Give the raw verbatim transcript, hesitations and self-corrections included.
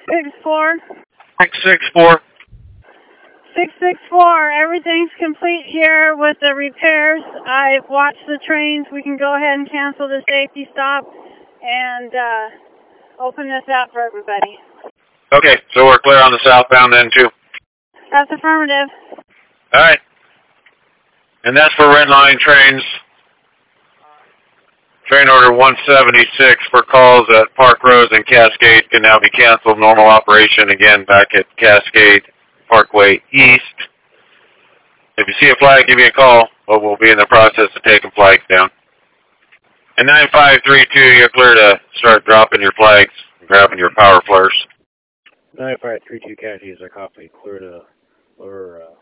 six four. six six four. six six four, everything's complete here with the repairs. I've watched the trains. We can go ahead and cancel the safety stop and uh, open this out for everybody. Okay, so we're clear on the southbound then too? That's affirmative. All right. And that's for Red Line trains. Train order one seventy-six for calls at Park Rose and Cascade can now be canceled. Normal operation again back at Cascade Parkway East. If you see a flag, give me a call, but we'll be in the process of taking flags down. And nine five three two, you're clear to start dropping your flags and grabbing your power flares. nine five three two, Cassie is a copy. Clear to lower uh,